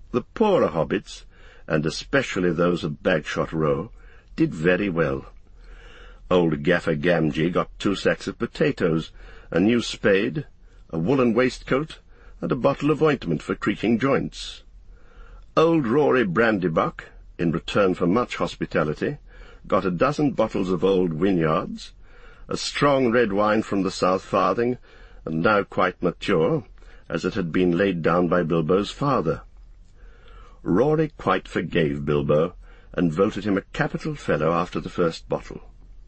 The poorer hobbits, and especially those of Bagshot Row, did very well. Old Gaffer Gamgee got 2 sacks of potatoes, a new spade, a woolen waistcoat, and a bottle of ointment for creaking joints. Old Rory Brandybuck, in return for much hospitality, got a dozen bottles of old Wynyards, a strong red wine from the South Farthing, and now quite mature, as it had been laid down by Bilbo's father. Rory quite forgave Bilbo, and voted him a capital fellow after the first bottle.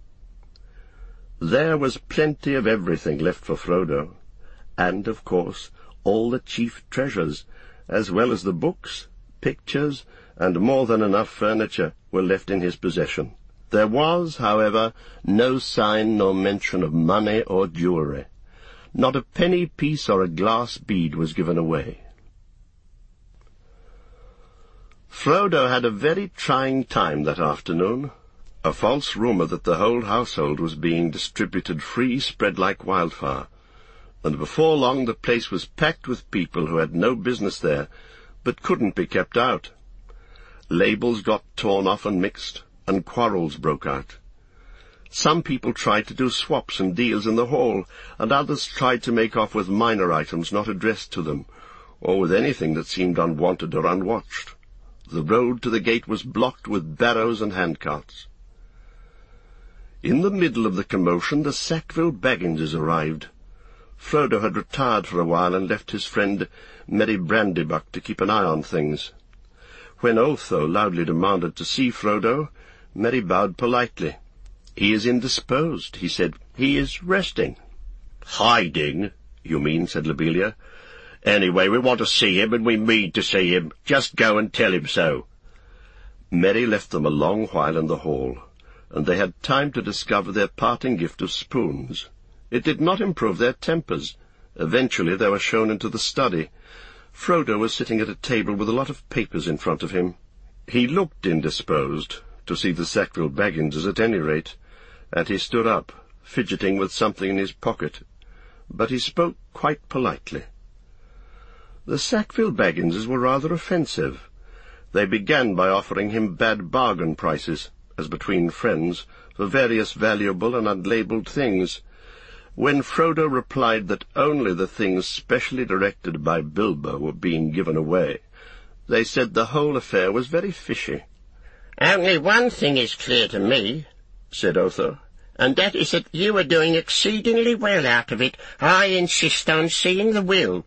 There was plenty of everything left for Frodo, and, of course, all the chief treasures, as well as the books, pictures, and more than enough furniture were left in his possession. There was, however, no sign nor mention of money or jewellery. Not a penny piece or a glass bead was given away. Frodo had a very trying time that afternoon. A false rumour that the whole household was being distributed free spread like wildfire, and before long the place was packed with people who had no business there, but couldn't be kept out. Labels got torn off and mixed, and quarrels broke out. Some people tried to do swaps and deals in the hall, and others tried to make off with minor items not addressed to them, or with anything that seemed unwanted or unwatched. The road to the gate was blocked with barrows and handcarts. In the middle of the commotion, the Sackville Bagginses arrived. Frodo had retired for a while and left his friend Merry Brandybuck to keep an eye on things. When Otho loudly demanded to see Frodo, Merry bowed politely. "He is indisposed," he said. "He is resting." "Hiding, you mean," said Lobelia. "Anyway, we want to see him, and we mean to see him. Just go and tell him so." Merry left them a long while in the hall, and they had time to discover their parting gift of spoons. It did not improve their tempers. Eventually they were shown into the study. Frodo was sitting at a table with a lot of papers in front of him. He looked indisposed, to see the Sackville Bagginses at any rate, and he stood up, fidgeting with something in his pocket, but he spoke quite politely. The Sackville Bagginses were rather offensive. They began by offering him bad bargain prices, as between friends, for various valuable and unlabelled things. When Frodo replied that only the things specially directed by Bilbo were being given away, they said the whole affair was very fishy. "Only one thing is clear to me," said Otho, "and that is that you are doing exceedingly well out of it. I insist on seeing the will."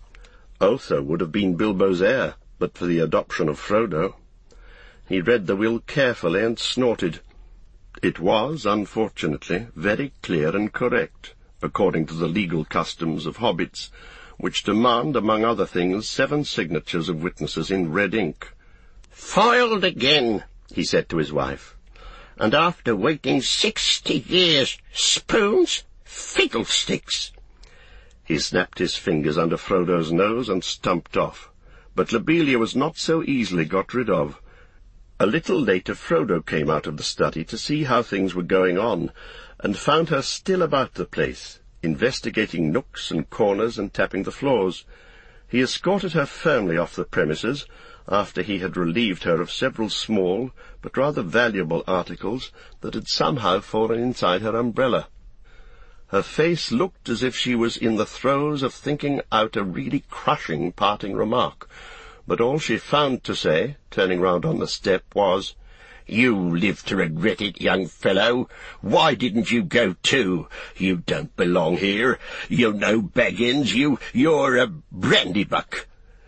Otho would have been Bilbo's heir, but for the adoption of Frodo. He read the will carefully and snorted. It was, unfortunately, very clear and correct, according to the legal customs of hobbits, which demand, among other things, 7 signatures of witnesses in red ink. "Foiled again," he said to his wife. "And after waiting 60 years. Spoons? Fiddlesticks!" He snapped his fingers under Frodo's nose and stumped off, but Lobelia was not so easily got rid of. A little later Frodo came out of the study to see how things were going on, and found her still about the place, investigating nooks and corners and tapping the floors. He escorted her firmly off the premises, after he had relieved her of several small but rather valuable articles that had somehow fallen inside her umbrella. Her face looked as if she was in the throes of thinking out a really crushing parting remark, but all she found to say, turning round on the step, was, "You live to regret it, young fellow. Why didn't you go too? You don't belong here. You're no Baggins. You're a Brandybuck."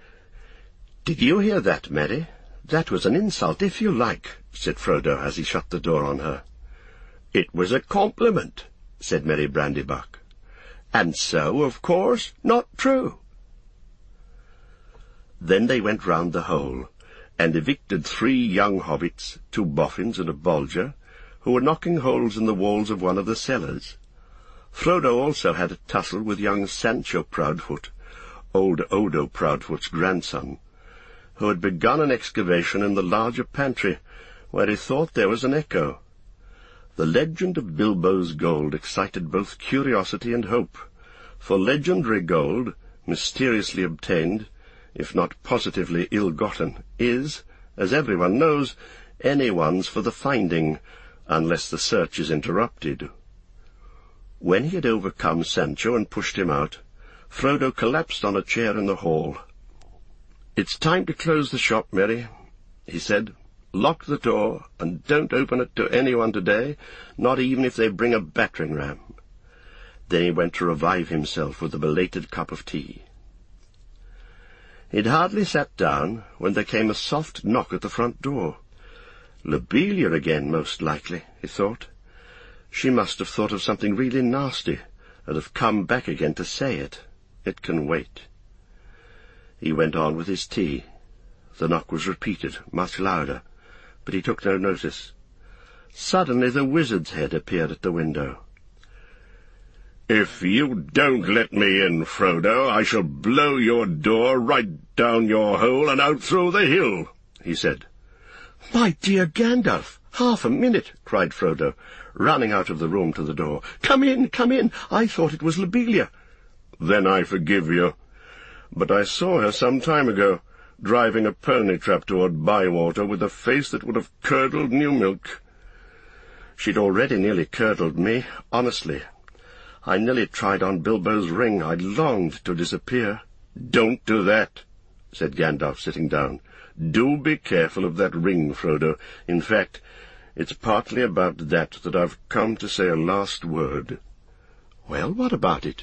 "Did you hear that, Merry? That was an insult, if you like," said Frodo as he shut the door on her. "It was a compliment," said Merry Brandybuck. "And so, of course, not true." Then they went round the hole, and evicted 3 young hobbits, 2 boffins and a bolger, who were knocking holes in the walls of one of the cellars. Frodo also had a tussle with young Sancho Proudfoot, old Odo Proudfoot's grandson, who had begun an excavation in the larger pantry, where he thought there was an echo. The legend of Bilbo's gold excited both curiosity and hope, for legendary gold, mysteriously obtained, if not positively ill-gotten, is, as everyone knows, anyone's for the finding, unless the search is interrupted. When he had overcome Sancho and pushed him out, Frodo collapsed on a chair in the hall. "It's time to close the shop, Merry," he said. "Lock the door, and don't open it to anyone today, not even if they bring a battering ram." Then he went to revive himself with a belated cup of tea. He'd hardly sat down when there came a soft knock at the front door. Lobelia again, most likely, he thought. She must have thought of something really nasty, and have come back again to say it. It can wait. He went on with his tea. The knock was repeated, much louder, but he took no notice. Suddenly the wizard's head appeared at the window. "If you don't let me in, Frodo, I shall blow your door right down your hole and out through the hill," he said. "My dear Gandalf, half a minute," cried Frodo, running out of the room to the door. Come in, I thought it was Lobelia." "Then I forgive you. But I saw her some time ago, driving a pony trap toward Bywater with a face that would have curdled new milk." "She'd already nearly curdled me, honestly. I nearly tried on Bilbo's ring. I longed to disappear." "Don't do that," said Gandalf, sitting down. "Do be careful of that ring, Frodo. In fact, it's partly about that I've come to say a last word." "Well, what about it?"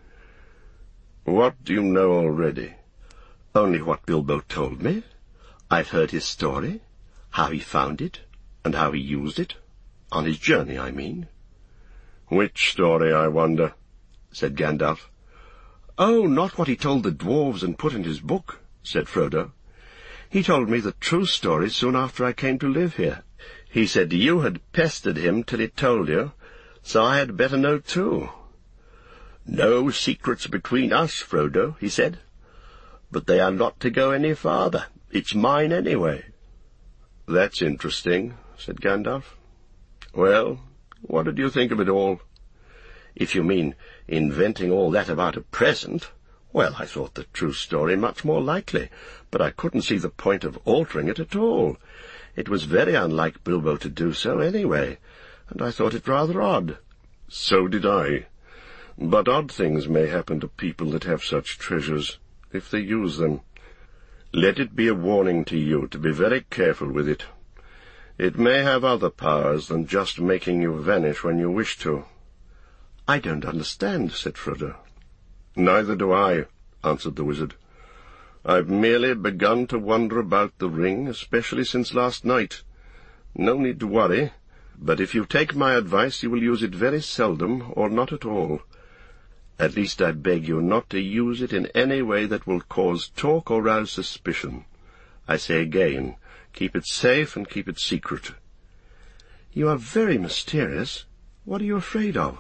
"What do you know already?" "Only what Bilbo told me. I've heard his story, how he found it, and how he used it. On his journey, I mean." "Which story, I wonder?" said Gandalf. "Oh, not what he told the dwarves and put in his book," said Frodo. "He told me the true story soon after I came to live here. He said you had pestered him till he told you, so I had better know too. 'No secrets between us, Frodo,' he said. 'But they are not to go any farther. It's mine anyway.'" "That's interesting," said Gandalf. "Well, what did you think of it all?" "If you mean inventing all that about a present, well, I thought the true story much more likely, but I couldn't see the point of altering it at all. It was very unlike Bilbo to do so anyway, and I thought it rather odd." "So did I. But odd things may happen to people that have such treasures, if they use them. Let it be a warning to you to be very careful with it. It may have other powers than just making you vanish when you wish to." "I don't understand," said Frodo. "Neither do I," answered the wizard. "I've merely begun to wonder about the ring, especially since last night. No need to worry, but if you take my advice you will use it very seldom or not at all. At least I beg you not to use it in any way that will cause talk or rouse suspicion. I say again, keep it safe and keep it secret." "You are very mysterious. What are you afraid of?"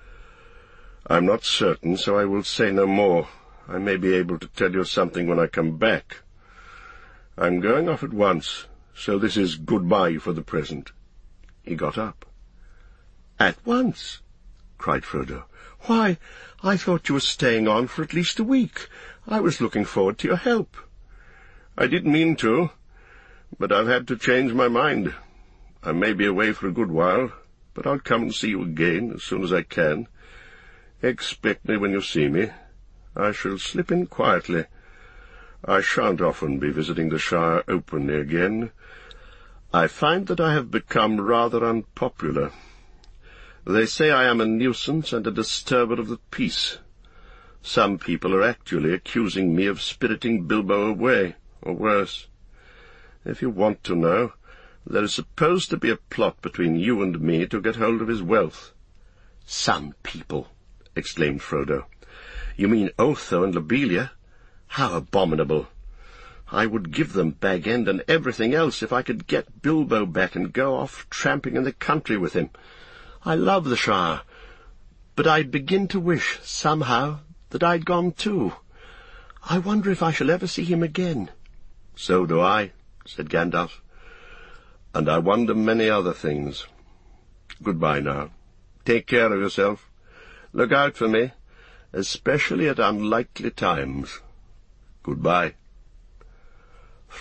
"I'm not certain, so I will say no more. I may be able to tell you something when I come back. I'm going off at once, so this is goodbye for the present." He got up. "At once?" cried Frodo. "Why, I thought you were staying on for at least a week. I was looking forward to your help." "I did mean to, but I've had to change my mind. I may be away for a good while, but I'll come and see you again as soon as I can. Expect me when you see me. I shall slip in quietly. I shan't often be visiting the Shire openly again. I find that I have become rather unpopular. They say I am a nuisance and a disturber of the peace. Some people are actually accusing me of spiriting Bilbo away, or worse. If you want to know, there is supposed to be a plot between you and me to get hold of his wealth." "Some people!" exclaimed Frodo. "You mean Otho and Lobelia? How abominable! I would give them Bag End and everything else if I could get Bilbo back and go off tramping in the country with him. I love the Shire, but I begin to wish, somehow, that I'd gone too. I wonder if I shall ever see him again." "So do I," said Gandalf, "and I wonder many other things. Goodbye now. Take care of yourself. Look out for me, especially at unlikely times. Goodbye."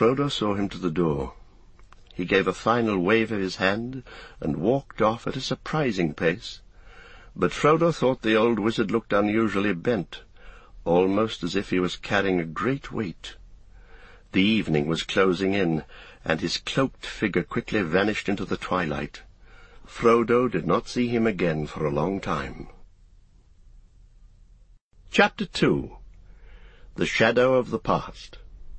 Frodo saw him to the door. He gave a final wave of his hand and walked off at a surprising pace. But Frodo thought the old wizard looked unusually bent, almost as if he was carrying a great weight. The evening was closing in, and his cloaked figure quickly vanished into the twilight. Frodo did not see him again for a long time. Chapter 2. The Shadow of the Past.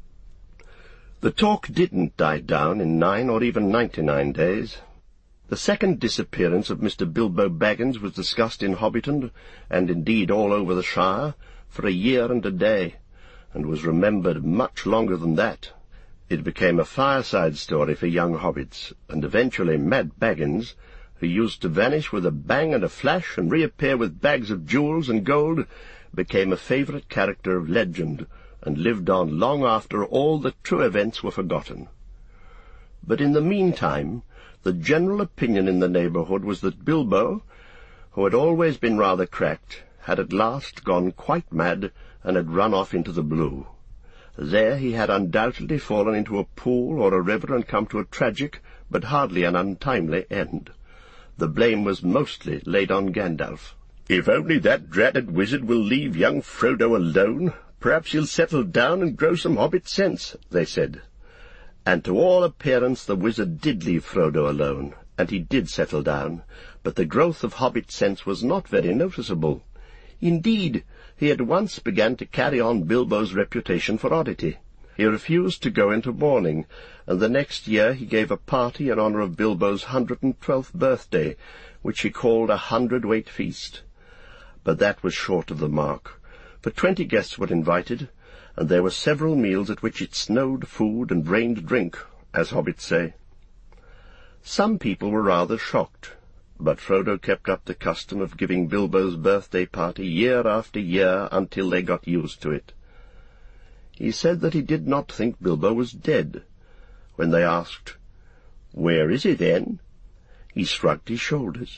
The talk didn't die down in 9 or even 99 days. The second disappearance of Mr. Bilbo Baggins was discussed in Hobbiton, and indeed all over the Shire, for a year and a day, and was remembered much longer than that. It became a fireside story for young hobbits, and eventually Mad Baggins, who used to vanish with a bang and a flash and reappear with bags of jewels and gold, became a favourite character of legend, and lived on long after all the true events were forgotten. But in the meantime, the general opinion in the neighbourhood was that Bilbo, who had always been rather cracked, had at last gone quite mad and had run off into the blue. There he had undoubtedly fallen into a pool or a river and come to a tragic, but hardly an untimely end. The blame was mostly laid on Gandalf. "If only that dratted wizard will leave young Frodo alone, perhaps he'll settle down and grow some hobbit sense," they said. And to all appearance the wizard did leave Frodo alone, and he did settle down, but the growth of hobbit sense was not very noticeable. Indeed, he at once began to carry on Bilbo's reputation for oddity. He refused to go into mourning, and the next year he gave a party in honour of Bilbo's 112th birthday, which he called a 100-weight feast. But that was short of the mark, for 20 guests were invited, and there were several meals at which it snowed food and rained drink, as hobbits say. Some people were rather shocked, but Frodo kept up the custom of giving Bilbo's birthday party year after year until they got used to it. He said that he did not think Bilbo was dead. When they asked, "Where is he, then?" he shrugged his shoulders.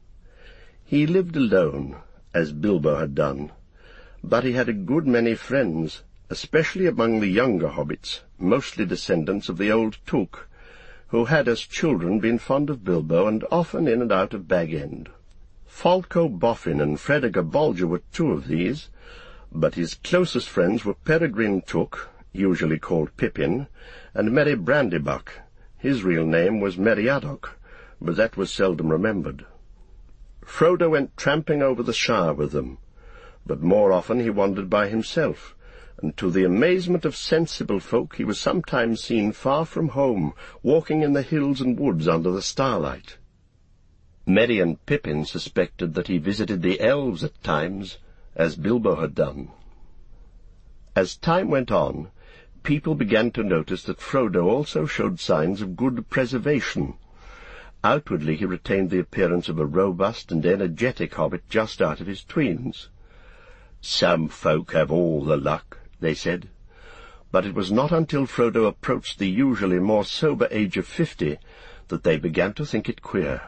He lived alone, as Bilbo had done, but he had a good many friends, especially among the younger hobbits, mostly descendants of the old Took, who had as children been fond of Bilbo and often in and out of Bag End. Falco Boffin and Fredegar Bolger were 2 of these, but his closest friends were Peregrine Took, usually called Pippin, and Merry Brandybuck. His real name was Meriadoc, but that was seldom remembered. Frodo went tramping over the Shire with them, but more often he wandered by himself, and to the amazement of sensible folk he was sometimes seen far from home, walking in the hills and woods under the starlight. Merry and Pippin suspected that he visited the elves at times, as Bilbo had done. As time went on, people began to notice that Frodo also showed signs of good preservation. Outwardly he retained the appearance of a robust and energetic hobbit just out of his tweens. "Some folk have all the luck," they said, but it was not until Frodo approached the usually more sober age of 50 that they began to think it queer.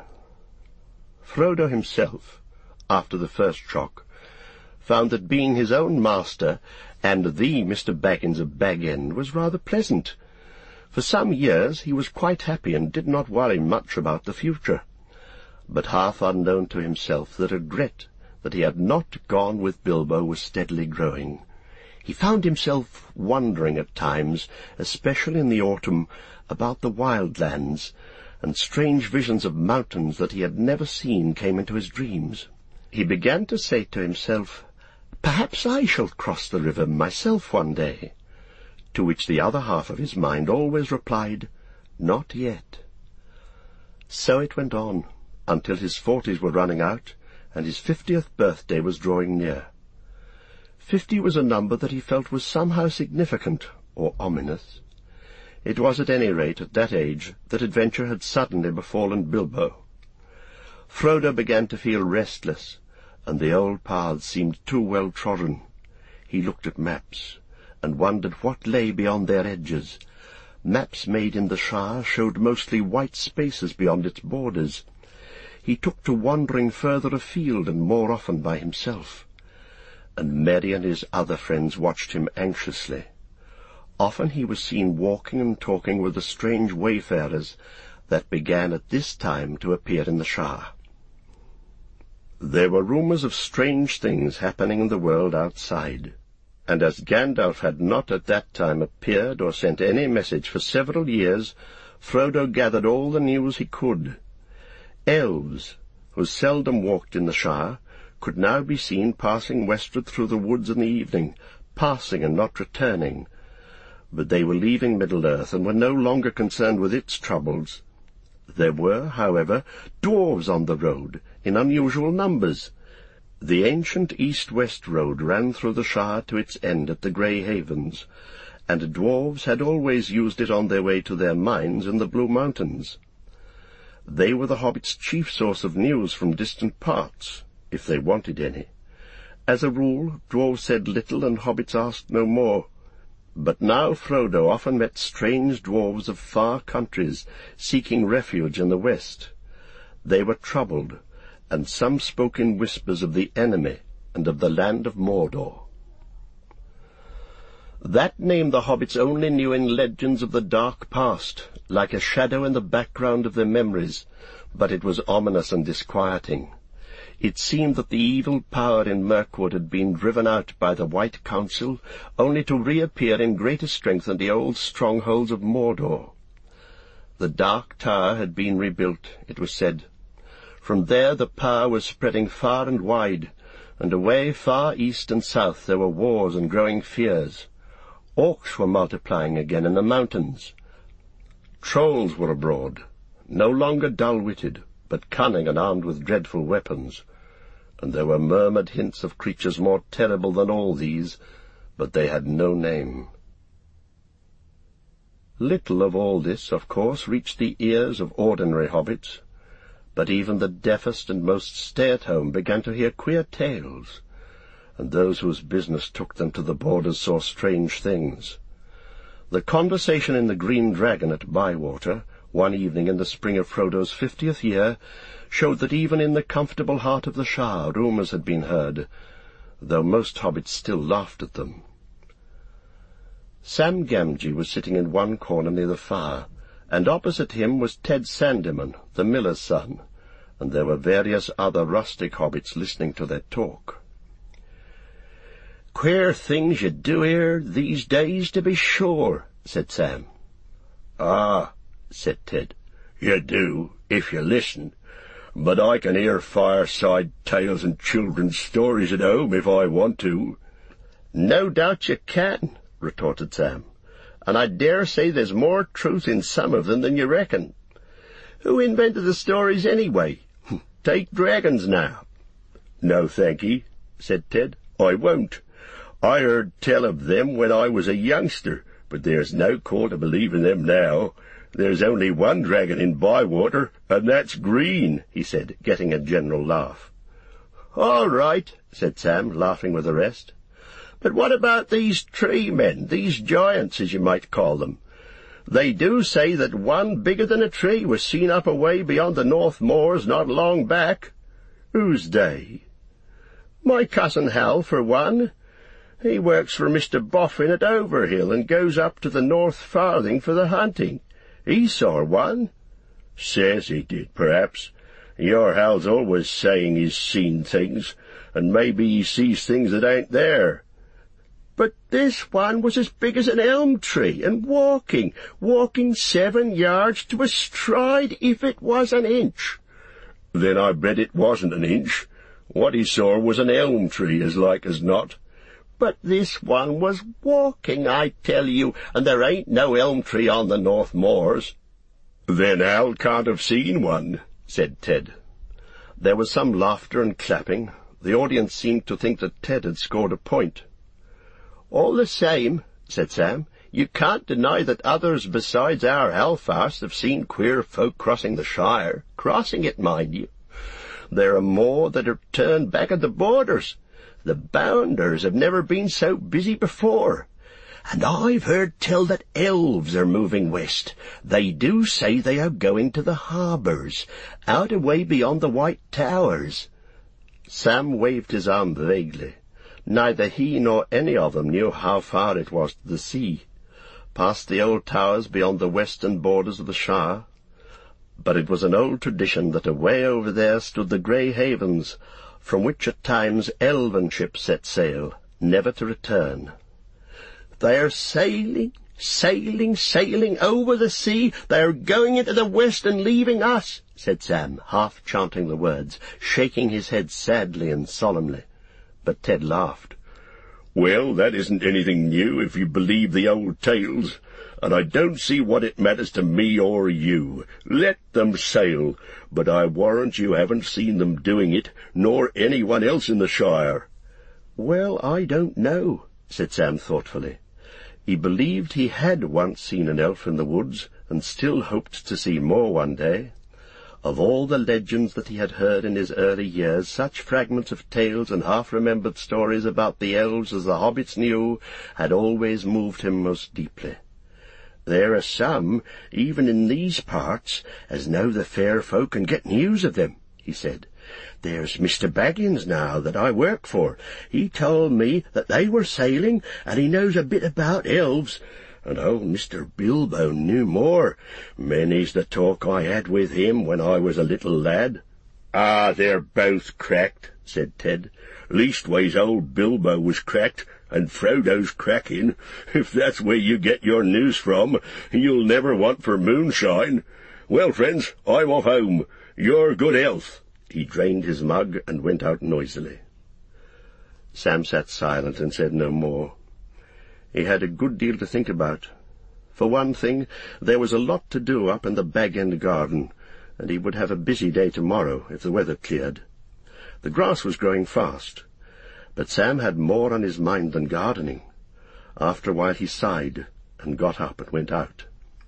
Frodo himself, after the first shock, found that being his own master and the Mr. Baggins of Bag End was rather pleasant. For some years he was quite happy and did not worry much about the future, but half unknown to himself the regret that he had not gone with Bilbo was steadily growing. He found himself wondering at times, especially in the autumn, about the wild lands, and strange visions of mountains that he had never seen came into his dreams. He began to say to himself, "Perhaps I shall cross the river myself one day," to which the other half of his mind always replied, "Not yet." So it went on, until his 40s were running out, and his 50th birthday was drawing near. 50 was a number that he felt was somehow significant, or ominous. It was at any rate at that age that adventure had suddenly befallen Bilbo. Frodo began to feel restless, and the old paths seemed too well trodden. He looked at maps, and wondered what lay beyond their edges. Maps made in the Shire showed mostly white spaces beyond its borders. He took to wandering further afield and more often by himself, and Merry and his other friends watched him anxiously. Often he was seen walking and talking with the strange wayfarers that began at this time to appear in the Shire. There were rumours of strange things happening in the world outside, and as Gandalf had not at that time appeared or sent any message for several years, Frodo gathered all the news he could. Elves, who seldom walked in the Shire, could now be seen passing westward through the woods in the evening, passing and not returning. But they were leaving Middle-earth and were no longer concerned with its troubles. There were, however, dwarves on the road, in unusual numbers. The ancient east-west road ran through the Shire to its end at the Grey Havens, and dwarves had always used it on their way to their mines in the Blue Mountains. They were the hobbits' chief source of news from distant parts, if they wanted any. As a rule, dwarves said little and hobbits asked no more. But now Frodo often met strange dwarves of far countries, seeking refuge in the west. They were troubled, and some spoke in whispers of the enemy and of the land of Mordor. That name the hobbits only knew in legends of the dark past, like a shadow in the background of their memories, but it was ominous and disquieting. It seemed that the evil power in Mirkwood had been driven out by the White Council, only to reappear in greater strength in the old strongholds of Mordor. The Dark Tower had been rebuilt, it was said. From there the power was spreading far and wide, and away far east and south there were wars and growing fears. Orcs were multiplying again in the mountains. Trolls were abroad, no longer dull-witted, but cunning and armed with dreadful weapons. And there were murmured hints of creatures more terrible than all these, but they had no name. Little of all this, of course, reached the ears of ordinary hobbits, but even the deafest and most stay-at-home began to hear queer tales, and those whose business took them to the borders saw strange things. The conversation in the Green Dragon at Bywater, one evening in the spring of Frodo's 50th year, showed that even in the comfortable heart of the Shire rumours had been heard, though most hobbits still laughed at them. Sam Gamgee was sitting in one corner near the fire, and opposite him was Ted Sandyman, the miller's son, and there were various other rustic hobbits listening to their talk. "Queer things you do hear these days, to be sure," said Sam. "Ah," said Ted, "you do, if you listen. But I can hear fireside tales and children's stories at home if I want to." "No doubt you can," retorted Sam, "and I dare say there's more truth in some of them than you reckon. Who invented the stories anyway? Take dragons now." "No, thank'ee," said Ted, "I won't. I heard tell of them when I was a youngster, but there's no call to believe in them now. There's only one dragon in Bywater, and that's green," he said, getting a general laugh. "All right," said Sam, laughing with the rest. "But what about these tree men, these giants, as you might call them? They do say that one bigger than a tree was seen up away beyond the North Moors not long back." "Who's they?" "My cousin Hal, for one. He works for Mr. Boffin at Overhill and goes up to the North Farthing for the hunting. He saw one." "Says he did, perhaps. Your Hal's always saying he's seen things, and maybe he sees things that ain't there." "But this one was as big as an elm tree, and walking 7 yards to a stride, if it was an inch." "Then I bet it wasn't an inch. What he saw was an elm tree, as like as not." "But this one was walking, I tell you, and there ain't no elm tree on the North Moors." "Then Hal can't have seen one," said Ted. There was some laughter and clapping. The audience seemed to think that Ted had scored a point. "All the same," said Sam, "you can't deny that others besides our Halfast have seen queer folk crossing the Shire. Crossing it, mind you. There are more that are turned back at the borders. The Bounders have never been so busy before. And I've heard tell that elves are moving west. They do say they are going to the harbours, out away beyond the White Towers." Sam waved his arm vaguely. Neither he nor any of them knew how far it was to the sea. past the old towers beyond the western borders of the Shire. But it was an old tradition that away over there stood the grey havens, from which at times elven ships set sail, never to return. "They're sailing, sailing, sailing over the sea. They're going into the west and leaving us," said Sam, half chanting the words, shaking his head sadly and solemnly. But Ted laughed. "Well, that isn't anything new if you believe the old tales, and I don't see what it matters to me or you. Let them sail, but I warrant you haven't seen them doing it, nor anyone else in the Shire." "Well, I don't know," said Sam thoughtfully. He believed he had once seen an elf in the woods, and still hoped to see more one day. Of all the legends that he had heard in his early years, such fragments of tales and half-remembered stories about the elves as the hobbits knew had always moved him most deeply. "There are some, even in these parts, as know the fair folk and get news of them," he said. "There's Mr. Baggins now, that I work for. He told me that they were sailing, and he knows a bit about elves. And old Mr. Bilbo knew more. Many's the talk I had with him when I was a little lad." "Ah, they're both cracked," said Ted. "Leastways old Bilbo was cracked, and Frodo's cracking. If that's where you get your news from, you'll never want for moonshine. Well, friends, I'm off home. Your good health." He drained his mug and went out noisily. Sam sat silent and said no more. He had a good deal to think about. For one thing, there was a lot to do up in the Bag End garden, and he would have a busy day tomorrow if the weather cleared. The grass was growing fast, but Sam had more on his mind than gardening. After a while he sighed and got up and went out.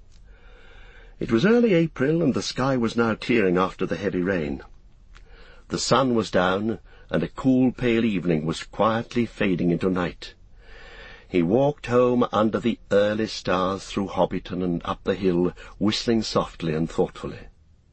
It was early April, and the sky was now clearing after the heavy rain. The sun was down, and a cool, pale evening was quietly fading into night. He walked home under the early stars through Hobbiton and up the hill, whistling softly and thoughtfully.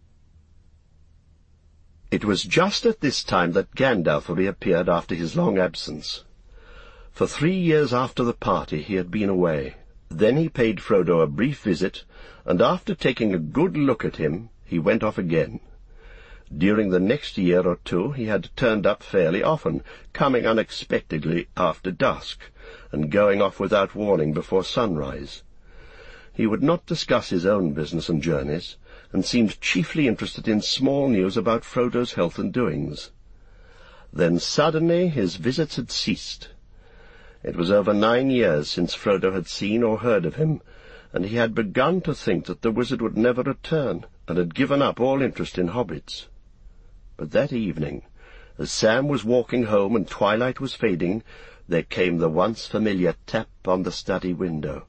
It was just at this time that Gandalf reappeared after his long absence. For 3 years after the party he had been away. Then he paid Frodo a brief visit, and after taking a good look at him, he went off again. During the next year or two he had turned up fairly often, coming unexpectedly after dusk, and going off without warning before sunrise. He would not discuss his own business and journeys, and seemed chiefly interested in small news about Frodo's health and doings. Then suddenly his visits had ceased. It was over 9 years since Frodo had seen or heard of him, and he had begun to think that the wizard would never return, and had given up all interest in hobbits. But that evening, as Sam was walking home and twilight was fading, there came the once familiar tap on the study window.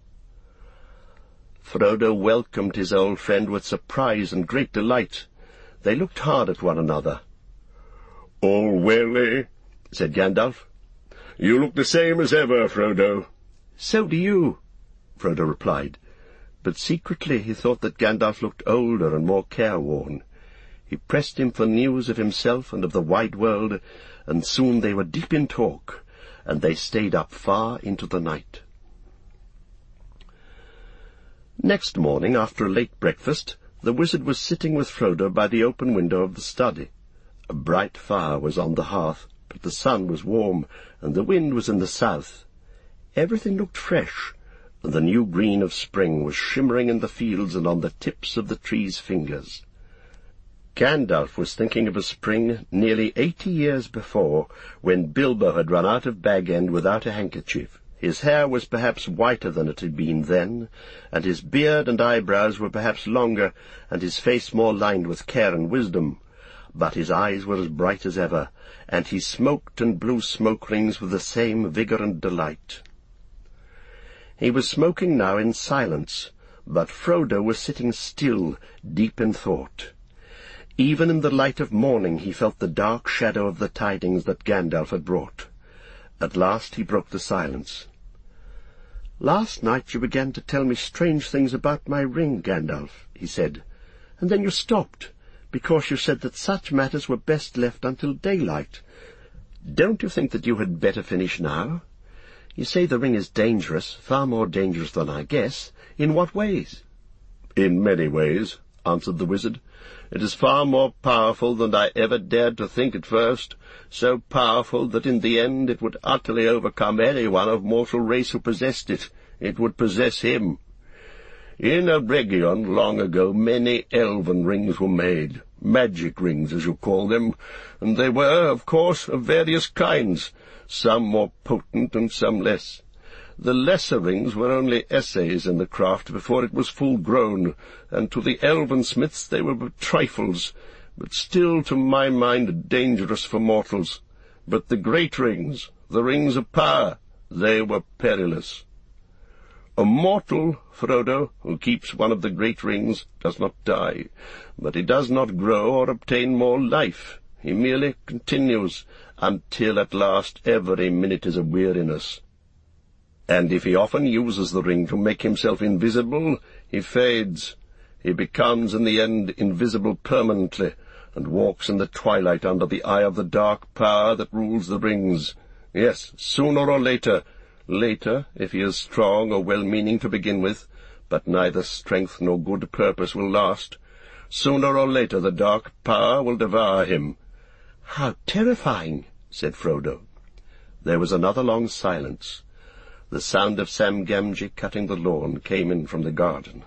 Frodo welcomed his old friend with surprise and great delight. They looked hard at one another. "All well, eh?" said Gandalf. "You look the same as ever, Frodo." "So do you," Frodo replied, but secretly he thought that Gandalf looked older and more careworn. He pressed him for news of himself and of the wide world, and soon they were deep in talk, and they stayed up far into the night. Next morning, after a late breakfast, the wizard was sitting with Frodo by the open window of the study. A bright fire was on the hearth, but the sun was warm, and the wind was in the south. Everything looked fresh, and the new green of spring was shimmering in the fields and on the tips of the trees' fingers. Gandalf was thinking of a spring nearly 80 years before, when Bilbo had run out of Bag End without a handkerchief. His hair was perhaps whiter than it had been then, and his beard and eyebrows were perhaps longer, and his face more lined with care and wisdom. But his eyes were as bright as ever, and he smoked and blew smoke rings with the same vigour and delight. He was smoking now in silence, but Frodo was sitting still, deep in thought. Even in the light of morning he felt the dark shadow of the tidings that Gandalf had brought. At last he broke the silence. "Last night you began to tell me strange things about my ring, Gandalf," he said, "and then you stopped, because you said that such matters were best left until daylight. Don't you think that you had better finish now? You say the ring is dangerous, far more dangerous than I guess. In what ways?" "In many ways," answered the wizard. "It is far more powerful than I ever dared to think at first, so powerful that in the end it would utterly overcome anyone of mortal race who possessed it. It would possess him. In Eregion, long ago, many elven rings were made, magic rings, as you call them, and they were, of course, of various kinds, some more potent and some less. The lesser rings were only essays in the craft before it was full grown, and to the elven smiths they were but trifles, but still, to my mind, dangerous for mortals. But the great rings, the rings of power, they were perilous. A mortal, Frodo, who keeps one of the great rings, does not die, but he does not grow or obtain more life. He merely continues, until at last every minute is a weariness. And if he often uses the ring to make himself invisible, he fades. He becomes, in the end, invisible permanently, and walks in the twilight under the eye of the dark power that rules the rings. Yes, sooner or later, if he is strong or well-meaning to begin with, but neither strength nor good purpose will last. Sooner or later the dark power will devour him." "How terrifying," said Frodo. There was another long silence. The sound of Sam Gamgee cutting the lawn came in from the garden.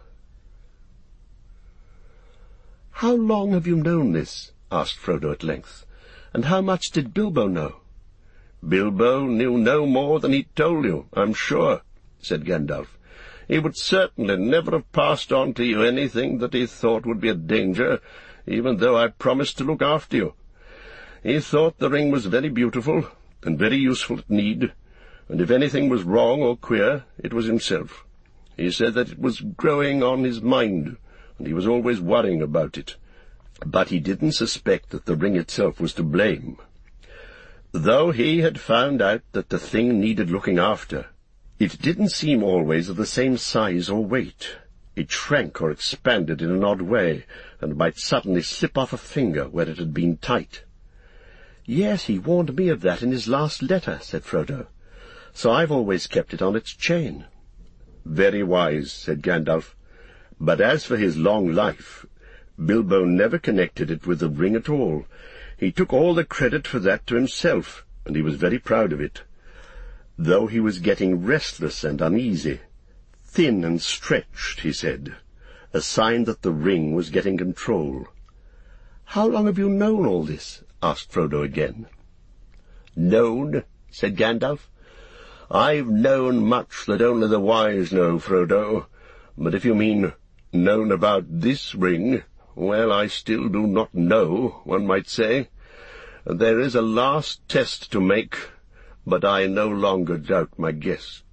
"How long have you known this?" asked Frodo at length. "And how much did Bilbo know?" "Bilbo knew no more than he told you, I'm sure," said Gandalf. "He would certainly never have passed on to you anything that he thought would be a danger, even though I promised to look after you. He thought the ring was very beautiful, and very useful at need, and if anything was wrong or queer, it was himself. He said that it was growing on his mind, and he was always worrying about it. But he didn't suspect that the ring itself was to blame. Though he had found out that the thing needed looking after, it didn't seem always of the same size or weight. It shrank or expanded in an odd way, and might suddenly slip off a finger where it had been tight." "Yes, he warned me of that in his last letter," said Frodo. "So I've always kept it on its chain." "Very wise," said Gandalf. "But as for his long life, Bilbo never connected it with the ring at all. He took all the credit for that to himself, and he was very proud of it. Though he was getting restless and uneasy, thin and stretched, he said, a sign that the ring was getting control." "How long have you known all this?" asked Frodo again. "Known?" said Gandalf. "I've known much that only the wise know, Frodo. But if you mean known about this ring, well, I still do not know, one might say. There is a last test to make, but I no longer doubt my guess."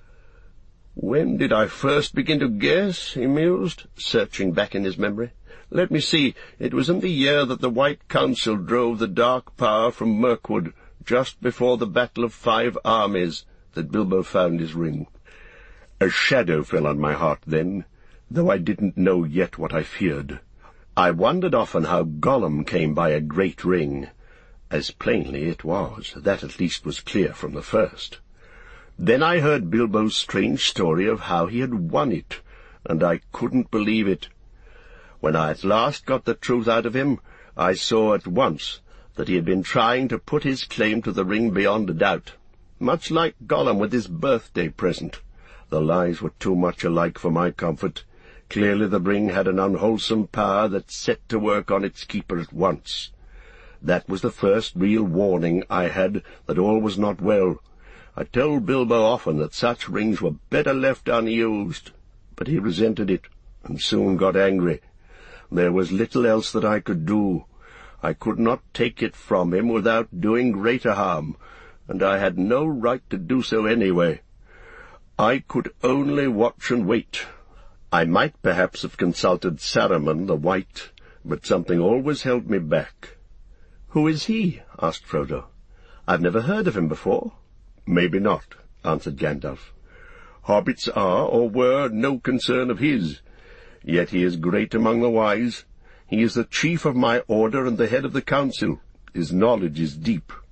"When did I first begin to guess?" he mused, searching back in his memory. "Let me see. It was in the year that the White Council drove the Dark Power from Mirkwood, just before the Battle of 5 Armies, that Bilbo found his ring. A shadow fell on my heart then, though I didn't know yet what I feared. I wondered often how Gollum came by a great ring, as plainly it was. That at least was clear from the first. Then I heard Bilbo's strange story of how he had won it, and I couldn't believe it. When I at last got the truth out of him, I saw at once that he had been trying to put his claim to the ring beyond a doubt, much like Gollum with his birthday present. The lies were too much alike for my comfort. Clearly the ring had an unwholesome power that set to work on its keeper at once. That was the first real warning I had that all was not well. I told Bilbo often that such rings were better left unused, but he resented it, and soon got angry. There was little else that I could do. I could not take it from him without doing greater harm, and I had no right to do so anyway. I could only watch and wait. I might perhaps have consulted Saruman the White, but something always held me back." "Who is he?" asked Frodo. "I've never heard of him before." "Maybe not," answered Gandalf. "Hobbits are, or were, no concern of his. Yet he is great among the wise. He is the chief of my order and the head of the council. His knowledge is deep.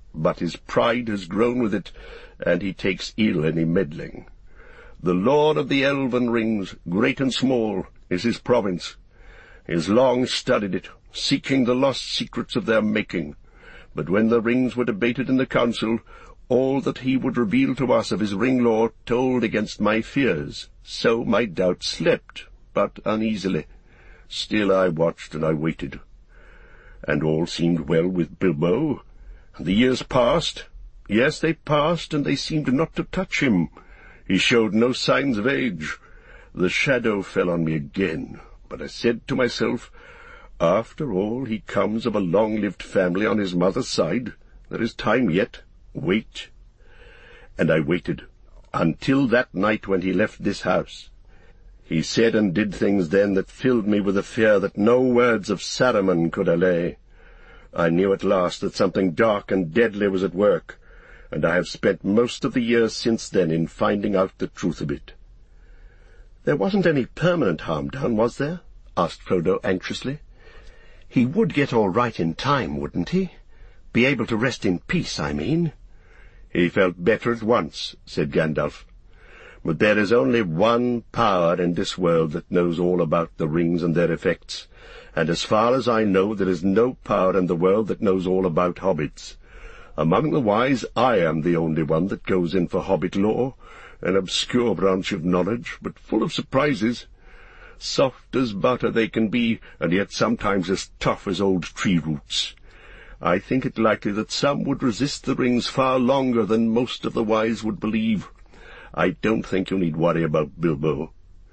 but his pride has grown with it, and he takes ill any meddling. The Lord of the Elven Rings, great and small, is his province. He has long studied it, seeking the lost secrets of their making. But when the rings were debated in the council, all that he would reveal to us of his ring lore told against my fears. So my doubts slept, but uneasily. Still I watched and I waited. And all seemed well with Bilbo. The years passed. Yes, they passed, and they seemed not to touch him. He showed no signs of age. The shadow fell on me again, but I said to myself, after all, he comes of a long-lived family on his mother's side. There is time yet. Wait. And I waited, until that night when he left this house. He said and did things then that filled me with a fear that no words of Saruman could allay. I knew at last that something dark and deadly was at work, and I have spent most of the years since then in finding out the truth of it. "There wasn't any permanent harm done, was there?" asked Frodo anxiously. "He would get all right in time, wouldn't he? Be able to rest in peace, I mean." "He felt better at once," said Gandalf. "But there is only one power in this world that knows all about the rings and their effects, and as far as I know there is no power in the world that knows all about hobbits. Among the wise I am the only one that goes in for hobbit lore, an obscure branch of knowledge, but full of surprises. Soft as butter they can be, and yet sometimes as tough as old tree roots. I think it likely that some would resist the rings far longer than most of the wise would believe. I don't think you need worry about Bilbo.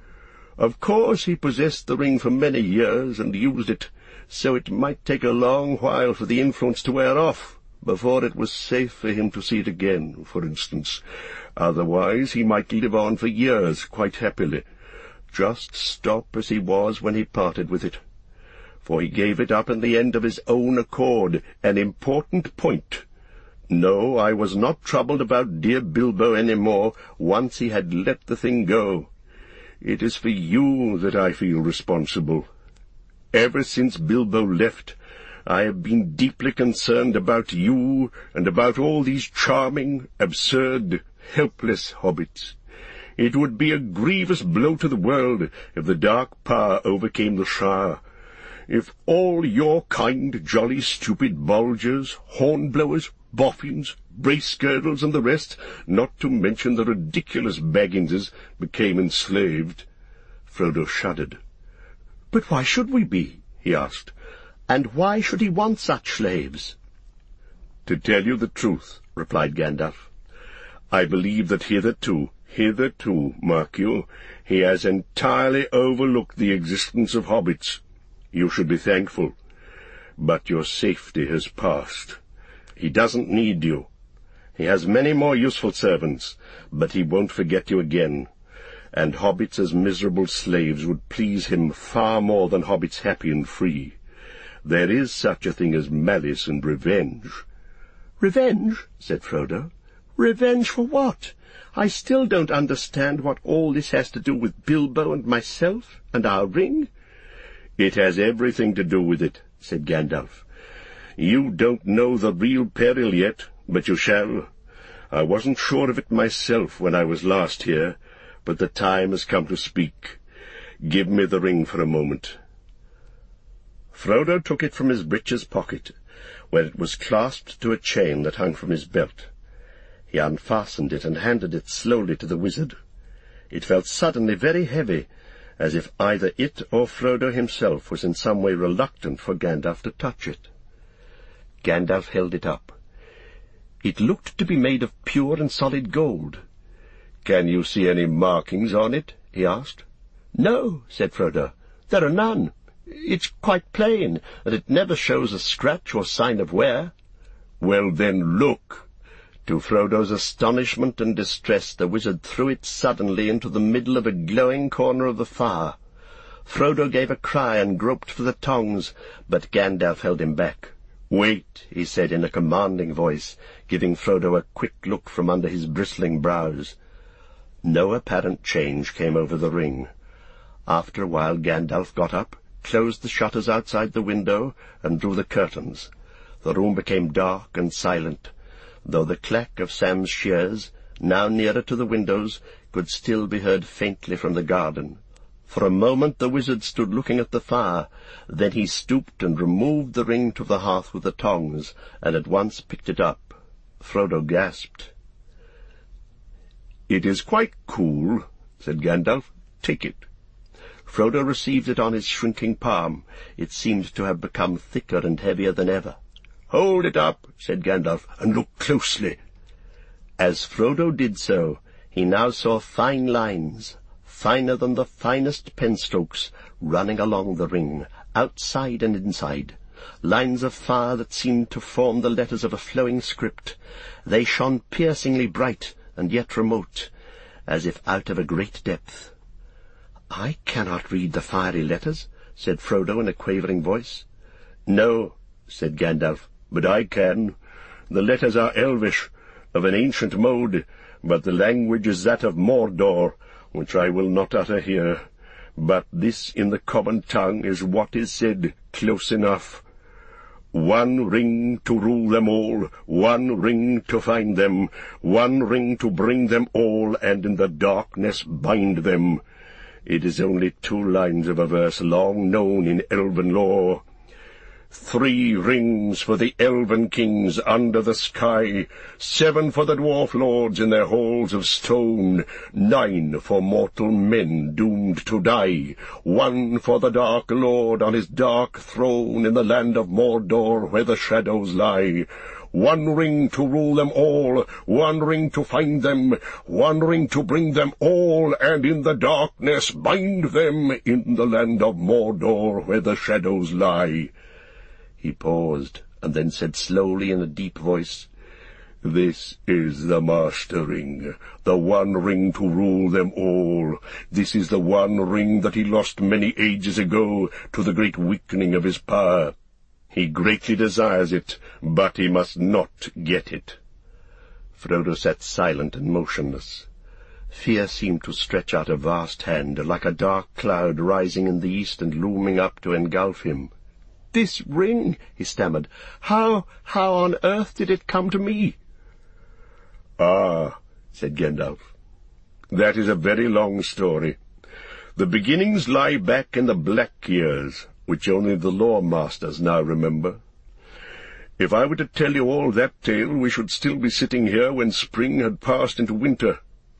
Of course he possessed the ring for many years and used it, so it might take a long while for the influence to wear off, before it was safe for him to see it again, for instance. Otherwise he might live on for years quite happily, just stop as he was when he parted with it. For he gave it up in the end of his own accord, an important point. No, I was not troubled about dear Bilbo any more, once he had let the thing go. It is for you that I feel responsible. Ever since Bilbo left, I have been deeply concerned about you and about all these charming, absurd, helpless hobbits. It would be a grievous blow to the world if the dark power overcame the Shire. If all your kind, jolly, stupid Bolgers, Hornblowers, Boffins, Bracegirdles, and the rest, not to mention the ridiculous Bagginses, became enslaved." Frodo shuddered. "But why should we be?" he asked. "And why should he want such slaves?" "To tell you the truth," replied Gandalf, "I believe that hitherto, mark you, he has entirely overlooked the existence of hobbits. You should be thankful. But your safety has passed. He doesn't need you. He has many more useful servants, but he won't forget you again. And hobbits as miserable slaves would please him far more than hobbits happy and free. There is such a thing as malice and revenge." "Revenge?" said Frodo. "Revenge for what? I still don't understand what all this has to do with Bilbo and myself and our ring." "It has everything to do with it," said Gandalf. "You don't know the real peril yet, but you shall. I wasn't sure of it myself when I was last here, but the time has come to speak. Give me the ring for a moment." Frodo took it from his breeches pocket, where it was clasped to a chain that hung from his belt. He unfastened it and handed it slowly to the wizard. It felt suddenly very heavy, as if either it or Frodo himself was in some way reluctant for Gandalf to touch it. Gandalf held it up. It looked to be made of pure and solid gold. "Can you see any markings on it?" he asked. "No," said Frodo. "There are none. It's quite plain, and it never shows a scratch or sign of wear." "Well, then, look." To Frodo's astonishment and distress, the wizard threw it suddenly into the middle of a glowing corner of the fire. Frodo gave a cry and groped for the tongs, but Gandalf held him back. "Wait," he said in a commanding voice, giving Frodo a quick look from under his bristling brows. No apparent change came over the ring. After a while Gandalf got up, closed the shutters outside the window, and drew the curtains. The room became dark and silent, though the clack of Sam's shears, now nearer to the windows, could still be heard faintly from the garden. For a moment the wizard stood looking at the fire, then he stooped and removed the ring to the hearth with the tongs, and at once picked it up. Frodo gasped. "It is quite cool," said Gandalf. "Take it." Frodo received it on his shrinking palm. It seemed to have become thicker and heavier than ever. "Hold it up," said Gandalf, "and look closely." As Frodo did so, he now saw fine lines, finer than the finest penstrokes, running along the ring, outside and inside, lines of fire that seemed to form the letters of a flowing script. They shone piercingly bright and yet remote, as if out of a great depth. "I cannot read the fiery letters," said Frodo in a quavering voice. "No," said Gandalf, "but I can. The letters are Elvish, of an ancient mode, but the language is that of Mordor, which I will not utter here. But this in the common tongue is what is said, close enough. One ring to rule them all, one ring to find them, one ring to bring them all, and in the darkness bind them. It is only 2 lines of a verse long known in elven lore. 3 rings for the elven kings under the sky, 7 for the dwarf lords in their halls of stone, 9 for mortal men doomed to die, 1 for the Dark Lord on his dark throne in the land of Mordor where the shadows lie. 1 ring to rule them all, 1 ring to find them, 1 ring to bring them all, and in the darkness bind them in the land of Mordor where the shadows lie." He paused, and then said slowly in a deep voice, "This is the Master Ring, the 1 ring to rule them all. This is the 1 ring that he lost many ages ago to the great weakening of his power. He greatly desires it, but he must not get it." Frodo sat silent and motionless. Fear seemed to stretch out a vast hand, like a dark cloud rising in the east and looming up to engulf him. "This ring," he stammered. How on earth did it come to me?" "Ah," said Gandalf, "that is a very long story. The beginnings lie back in the Black Years, which only the lore masters now remember. If I were to tell you all that tale, we should still be sitting here when spring had passed into winter.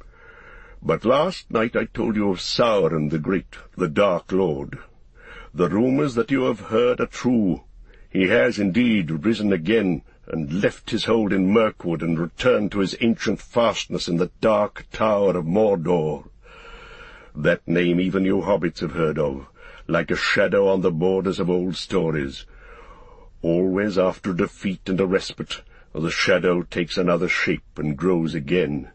But last night I told you of Sauron the Great, the Dark Lord. The rumours that you have heard are true. He has indeed risen again, and left his hold in Mirkwood, and returned to his ancient fastness in the Dark Tower of Mordor. That name even you hobbits have heard of, like a shadow on the borders of old stories. Always after a defeat and a respite, the shadow takes another shape and grows again."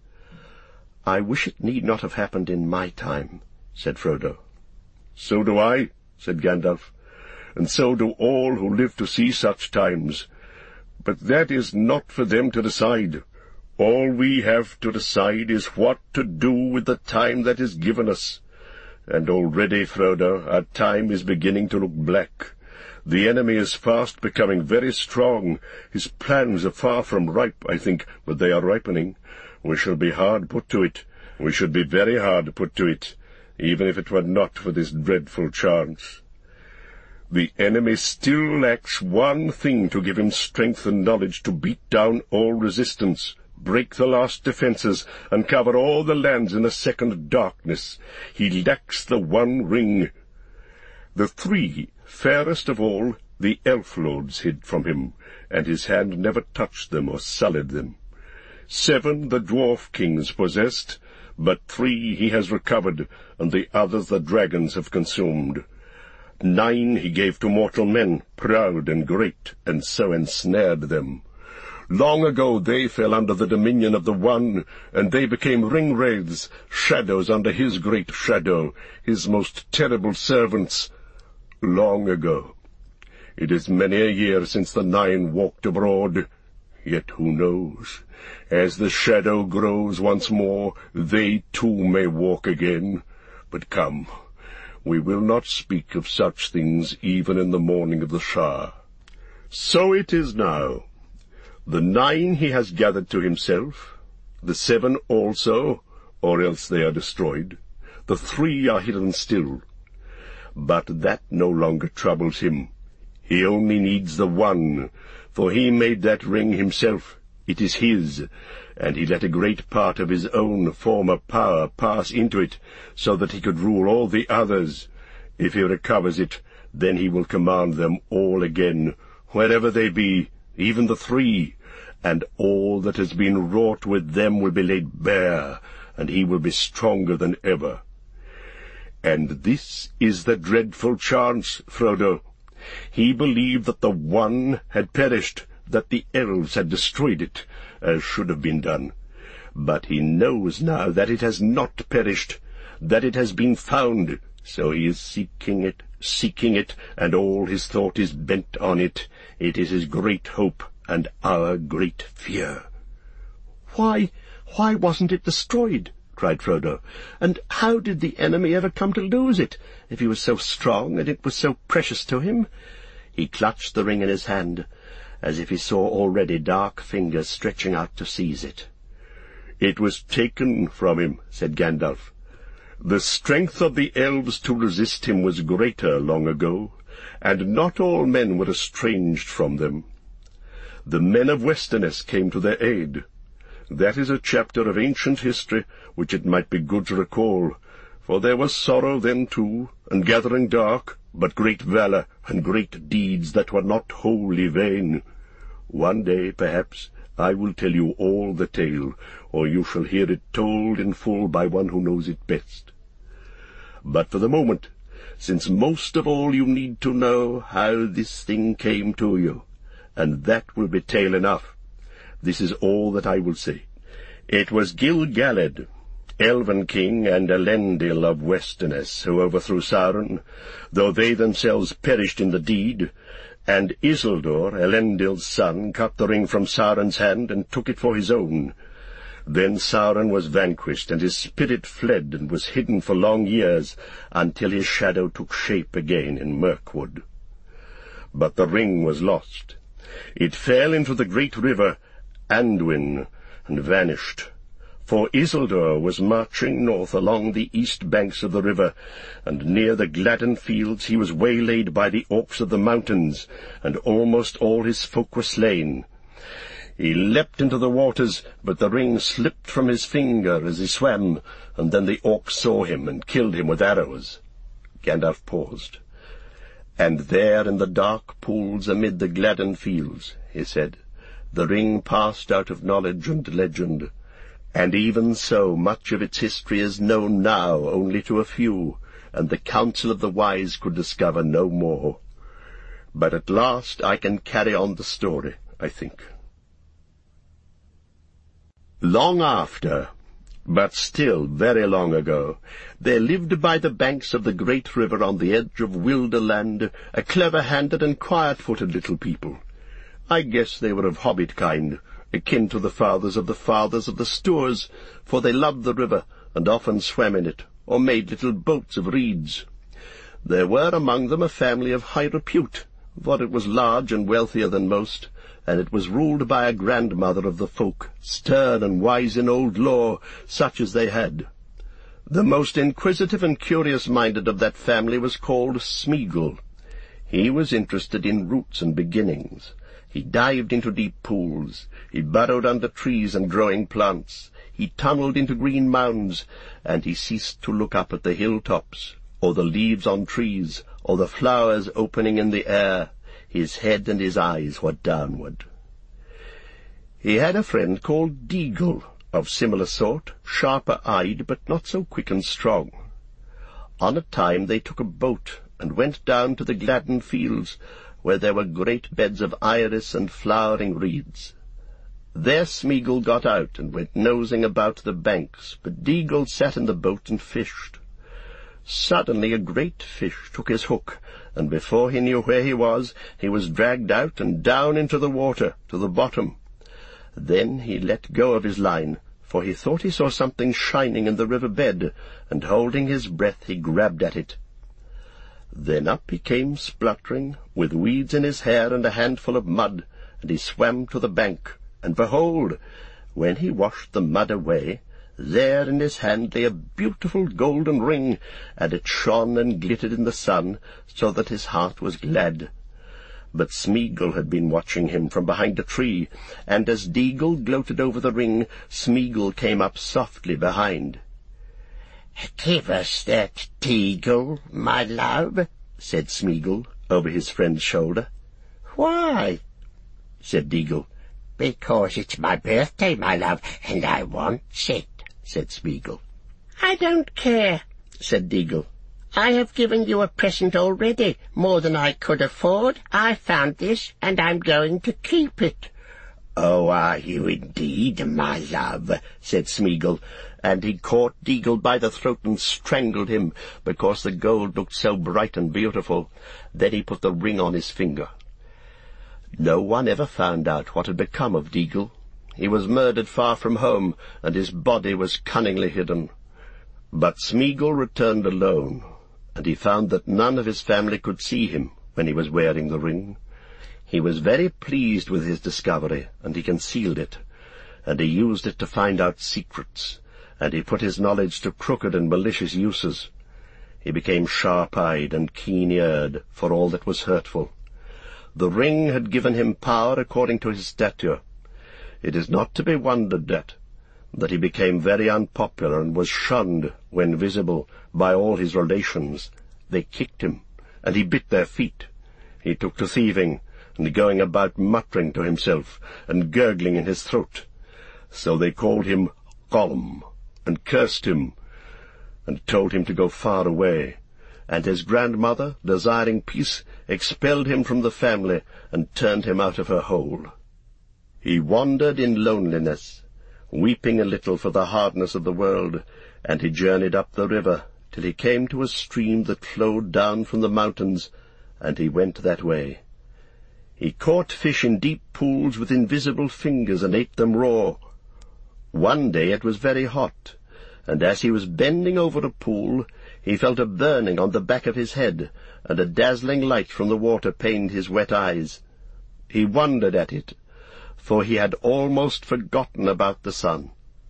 "I wish it need not have happened in my time," said Frodo. "So do I," said Gandalf, "and so do all who live to see such times. But that is not for them to decide. All we have to decide is what to do with the time that is given us. And already, Frodo, our time is beginning to look black. The enemy is fast becoming very strong. His plans are far from ripe, I think, but they are ripening. We shall be hard put to it. We should be very hard put to it, even if it were not for this dreadful chance. The enemy still lacks 1 thing to give him strength and knowledge to beat down all resistance, break the last defences, and cover all the lands in a second darkness. He lacks the 1 ring. The 3, fairest of all, the elf lords hid from him, and his hand never touched them or sullied them. 7 the dwarf kings possessed, but 3 he has recovered, and the others the dragons have consumed. 9 he gave to mortal men, proud and great, and so ensnared them. Long ago they fell under the dominion of the One, and they became ring-wraiths, shadows under his great shadow, his most terrible servants. Long ago. It is many a year since the 9 walked abroad. Yet who knows? As the shadow grows once more, they too may walk again. But come, we will not speak of such things even in the morning of the Shah. So it is now. The 9 he has gathered to himself, the 7 also, or else they are destroyed. The 3 are hidden still. But that no longer troubles him. He only needs the 1, for he made that ring himself. It is his, and he let a great part of his own former power pass into it, so that he could rule all the others. If he recovers it, then he will command them all again, wherever they be, even the 3, and all that has been wrought with them will be laid bare, and he will be stronger than ever. And this is the dreadful chance, Frodo. He believed that the 1 had perished, that the elves had destroyed it, as should have been done. But he knows now that it has not perished, that it has been found, so he is seeking it, and all his thought is bent on it. It is his great hope, and our great fear." "Why wasn't it destroyed?" cried Frodo. "And how did the enemy ever come to lose it, if he was so strong and it was so precious to him?" He clutched the ring in his hand, as if he saw already dark fingers stretching out to seize it. "It was taken from him," said Gandalf. "The strength of the elves to resist him was greater long ago, and not all men were estranged from them. The men of Westerness came to their aid. That is a chapter of ancient history which it might be good to recall, for there was sorrow then too, and gathering dark, but great valour and great deeds that were not wholly vain. One day, perhaps, I will tell you all the tale, or you shall hear it told in full by one who knows it best. But for the moment, since most of all you need to know how this thing came to you, and that will be tale enough, this is all that I will say. It was Gil-galad, Elven king, and Elendil of Westerness, who overthrew Sauron, though they themselves perished in the deed, and Isildur, Elendil's son, cut the ring from Sauron's hand and took it for his own. Then Sauron was vanquished, and his spirit fled and was hidden for long years, until his shadow took shape again in Mirkwood. But the ring was lost. It fell into the great river Anduin, and vanished. For Isildur was marching north along the east banks of the river, and near the Gladden fields he was waylaid by the orcs of the mountains, and almost all his folk were slain. He leapt into the waters, but the ring slipped from his finger as he swam, and then the orcs saw him and killed him with arrows." Gandalf paused. "And there in the dark pools amid the Gladden fields," he said, "the ring passed out of knowledge and legend, and even so much of its history is known now only to a few, and the council of the wise could discover no more. But at last I can carry on the story, I think. Long after, but still very long ago, there lived by the banks of the great river on the edge of Wilderland a clever-handed and quiet-footed little people. I guess they were of hobbit kind, akin to the fathers of the Stoors, for they loved the river and often swam in it, or made little boats of reeds. There were among them a family of high repute, for it was large and wealthier than most, and it was ruled by a grandmother of the folk, stern and wise in old lore, such as they had. The most inquisitive and curious-minded of that family was called Smeagol. He was interested in roots and beginnings. He dived into deep pools. He burrowed under trees and growing plants. He tunneled into green mounds, and he ceased to look up at the hilltops, or the leaves on trees, or the flowers opening in the air. His head and his eyes were downward. He had a friend called Deagle, of similar sort, sharper-eyed, but not so quick and strong. On a time they took a boat and went down to the Gladden fields, where there were great beds of iris and flowering reeds. There Smeagol got out and went nosing about the banks, but Deagle sat in the boat and fished. Suddenly a great fish took his hook, and before he knew where he was dragged out and down into the water, to the bottom. Then he let go of his line, for he thought he saw something shining in the river bed, and holding his breath he grabbed at it. Then up he came spluttering, with weeds in his hair and a handful of mud, and he swam to the bank, and behold, when he washed the mud away, there in his hand lay a beautiful golden ring, and it shone and glittered in the sun, so that his heart was glad. But Smeagol had been watching him from behind a tree, and as Deagle gloated over the ring, Smeagol came up softly behind. "Give us that, Deagle, my love," said Smeagol over his friend's shoulder. "Why?" said Deagle. "Because it's my birthday, my love, and I want it," said Smeagol. "I don't care," said Deagle. "I have given you a present already, more than I could afford. I found this, and I'm going to keep it." "Oh, are you indeed, my love?" said Smeagol, and he caught Deagle by the throat and strangled him, because the gold looked so bright and beautiful. Then he put the ring on his finger. No one ever found out what had become of Deagle. He was murdered far from home, and his body was cunningly hidden. But Smeagol returned alone, and he found that none of his family could see him when he was wearing the ring. He was very pleased with his discovery, and he concealed it, and he used it to find out secrets, and he put his knowledge to crooked and malicious uses. He became sharp-eyed and keen-eared for all that was hurtful. The ring had given him power according to his stature. It is not to be wondered at that he became very unpopular and was shunned, when visible, by all his relations. They kicked him, and he bit their feet. He took to thieving, and going about muttering to himself, and gurgling in his throat. So they called him Gollum, and cursed him, and told him to go far away. And his grandmother, desiring peace, expelled him from the family, and turned him out of her hole. He wandered in loneliness, weeping a little for the hardness of the world, and he journeyed up the river, till he came to a stream that flowed down from the mountains, and he went that way. He caught fish in deep pools with invisible fingers, and ate them raw. One day it was very hot, and as he was bending over a pool, he felt a burning on the back of his head, and a dazzling light from the water pained his wet eyes. He wondered at it, for he had almost forgotten about the sun.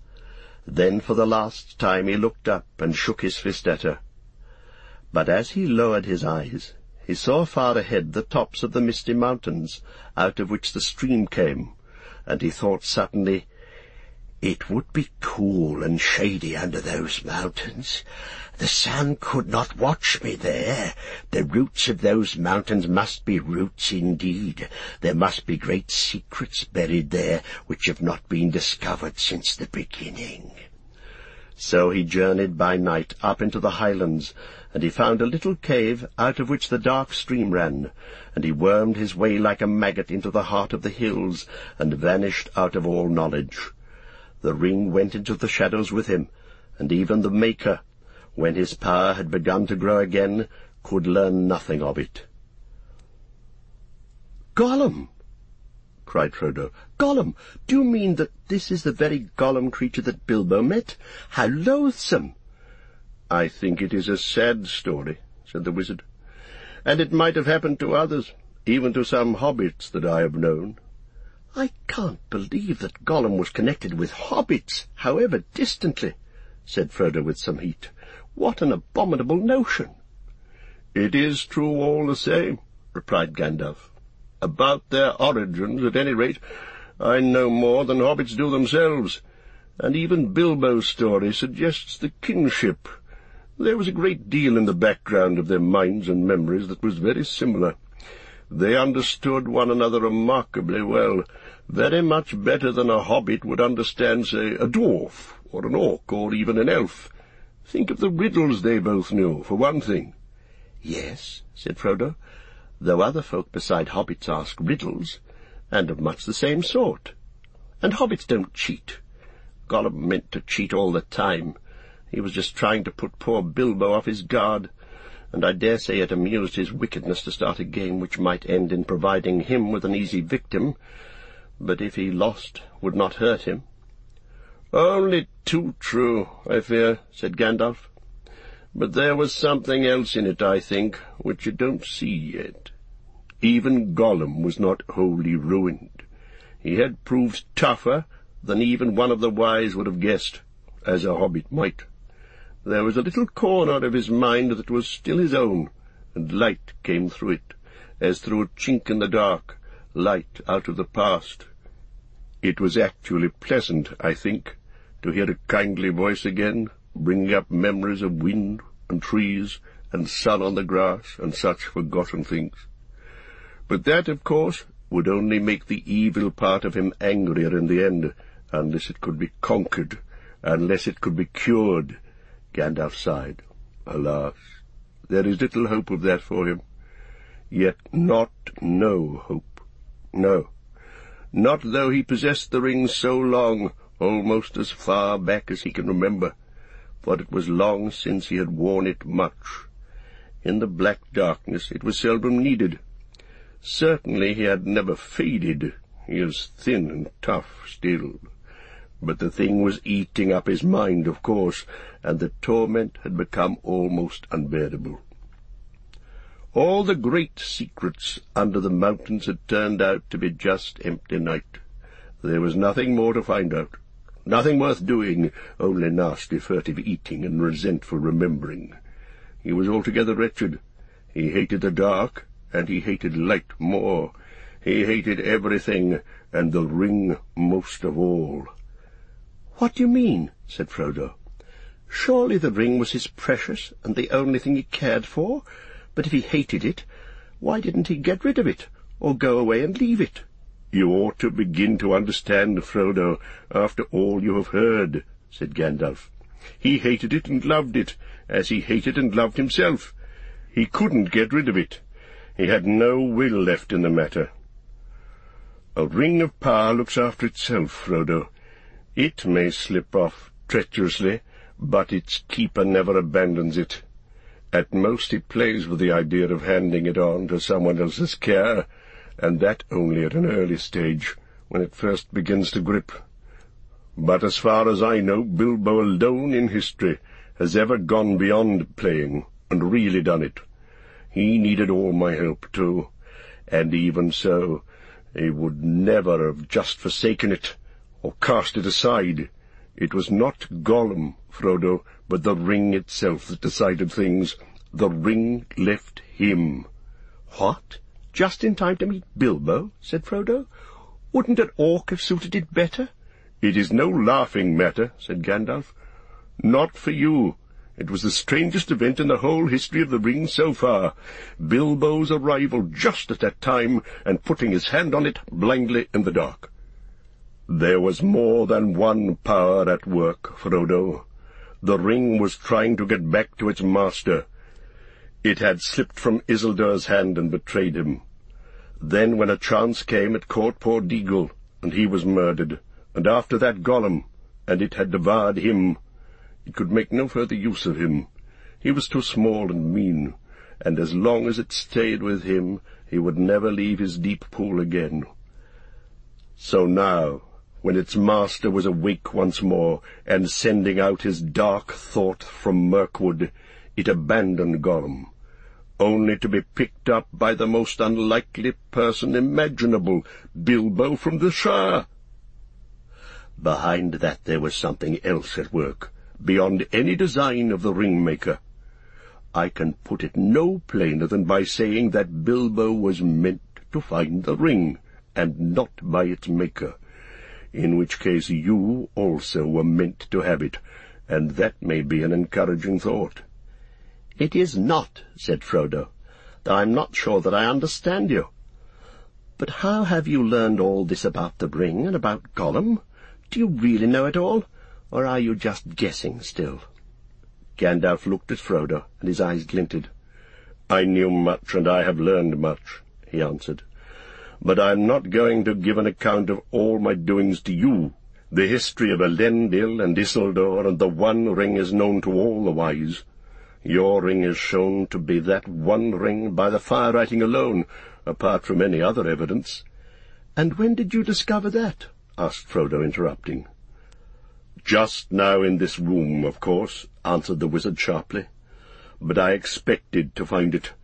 Then for the last time he looked up and shook his fist at her. But as he lowered his eyes, he saw far ahead the tops of the misty mountains, out of which the stream came, and he thought suddenly, "It would be cool and shady under those mountains. The sun could not watch me there. The roots of those mountains must be roots indeed. There must be great secrets buried there which have not been discovered since the beginning." So he journeyed by night up into the highlands, and he found a little cave out of which the dark stream ran, and he wormed his way like a maggot into the heart of the hills, and vanished out of all knowledge. The ring went into the shadows with him, and even the Maker, when his power had begun to grow again, could learn nothing of it. "Gollum!" cried Frodo. "Gollum! Do you mean that this is the very Gollum creature that Bilbo met? How loathsome!" "I think it is a sad story," said the wizard, "and it might have happened to others, even to some hobbits that I have known." "I can't believe that Gollum was connected with hobbits, however distantly," said Frodo with some heat. "What an abominable notion!" "It is true all the same," replied Gandalf. "About their origins, at any rate, I know more than hobbits do themselves, and even Bilbo's story suggests the kinship. There was a great deal in the background of their minds and memories that was very similar. They understood one another remarkably well, very much better than a hobbit would understand, say, a dwarf, or an orc, or even an elf. Think of the riddles they both knew, for one thing." "Yes," said Frodo, "though other folk beside hobbits ask riddles, and of much the same sort. And hobbits don't cheat. Gollum meant to cheat all the time. He was just trying to put poor Bilbo off his guard, and I dare say it amused his wickedness to start a game which might end in providing him with an easy victim, but if he lost, would not hurt him." "Only too true, I fear," said Gandalf. "But there was something else in it, I think, which you don't see yet. Even Gollum was not wholly ruined. He had proved tougher than even one of the wise would have guessed, as a hobbit might. There was a little corner of his mind that was still his own, and light came through it, as through a chink in the dark, light out of the past. It was actually pleasant, I think, to hear a kindly voice again, bringing up memories of wind and trees and sun on the grass and such forgotten things. But that, of course, would only make the evil part of him angrier in the end, unless it could be conquered, unless it could be cured. Gandalf sighed. Alas, there is little hope of that for him. Yet no hope. No, not though he possessed the ring so long, almost as far back as he can remember, for it was long since he had worn it much. In the black darkness it was seldom needed. Certainly he had never faded. He is thin and tough still. But the thing was eating up his mind, of course, and the torment had become almost unbearable. All the great secrets under the mountains had turned out to be just empty night. There was nothing more to find out, nothing worth doing, only nasty furtive eating and resentful remembering. He was altogether wretched. He hated the dark, and he hated light more. He hated everything, and the ring most of all. "What do you mean?" said Frodo. "Surely the ring was his precious, and the only thing he cared for. But if he hated it, why didn't he get rid of it, or go away and leave it?" "You ought to begin to understand, Frodo, after all you have heard," said Gandalf. "He hated it and loved it, as he hated and loved himself. He couldn't get rid of it. He had no will left in the matter. A ring of power looks after itself, Frodo. It may slip off treacherously, but its keeper never abandons it. At most he plays with the idea of handing it on to someone else's care, and that only at an early stage, when it first begins to grip. But as far as I know, Bilbo alone in history has ever gone beyond playing, and really done it. He needed all my help, too, and even so, he would never have just forsaken it, or cast it aside. It was not Gollum, Frodo, but the ring itself that decided things. The ring left him." "What? Just in time to meet Bilbo?" said Frodo. "Wouldn't an orc have suited it better?" "It is no laughing matter," said Gandalf. "Not for you. It was the strangest event in the whole history of the ring so far. Bilbo's arrival just at that time, and putting his hand on it blindly in the dark. There was more than one power at work, Frodo. The ring was trying to get back to its master. It had slipped from Isildur's hand and betrayed him. Then, when a chance came, it caught poor Deagle, and he was murdered, and after that Gollum, and it had devoured him. It could make no further use of him. He was too small and mean, and as long as it stayed with him, he would never leave his deep pool again. So now, when its master was awake once more, and sending out his dark thought from Mirkwood, it abandoned Gollum, only to be picked up by the most unlikely person imaginable, Bilbo from the Shire. Behind that there was something else at work, beyond any design of the ring-maker. I can put it no plainer than by saying that Bilbo was meant to find the ring, and not by its maker, in which case you also were meant to have it, and that may be an encouraging thought." "It is not," said Frodo, "though I'm not sure that I understand you. But how have you learned all this about the ring and about Gollum? Do you really know it all, or are you just guessing still?" Gandalf looked at Frodo, and his eyes glinted. "I knew much, and I have learned much," he answered. "But I am not going to give an account of all my doings to you. The history of Elendil and Isildur and the One Ring is known to all the wise. Your ring is shown to be that one ring by the fire-writing alone, apart from any other evidence." "And when did you discover that?" asked Frodo, interrupting. "Just now in this room, of course," answered the wizard sharply. "But I expected to find it.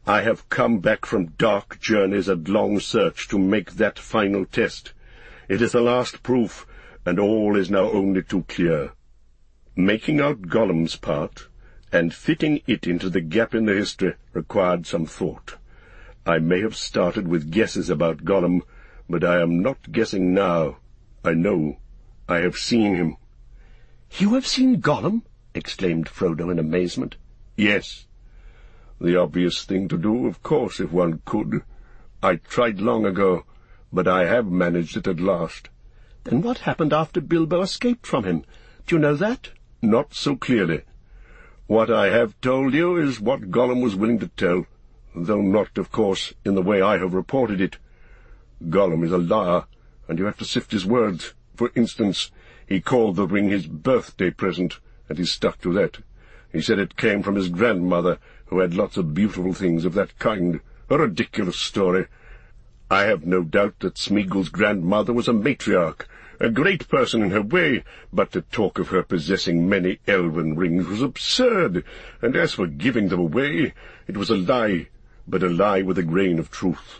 I have come back from dark journeys and long search to make that final test. It is the last proof, and all is now only too clear. Making out Gollum's part, and fitting it into the gap in the history, required some thought. I may have started with guesses about Gollum, but I am not guessing now. I know. I have seen him." "You have seen Gollum?" exclaimed Frodo in amazement. "Yes. The obvious thing to do, of course, if one could. I tried long ago, but I have managed it at last." "Then what happened after Bilbo escaped from him? Do you know that?" "Not so clearly. What I have told you is what Gollum was willing to tell, though not, of course, in the way I have reported it. Gollum is a liar, and you have to sift his words. For instance, he called the ring his birthday present, and he stuck to that. He said it came from his grandmother, who had lots of beautiful things of that kind. A ridiculous story. I have no doubt that Smeagol's grandmother was a matriarch, a great person in her way, but to talk of her possessing many elven rings was absurd, and as for giving them away, it was a lie, but a lie with a grain of truth.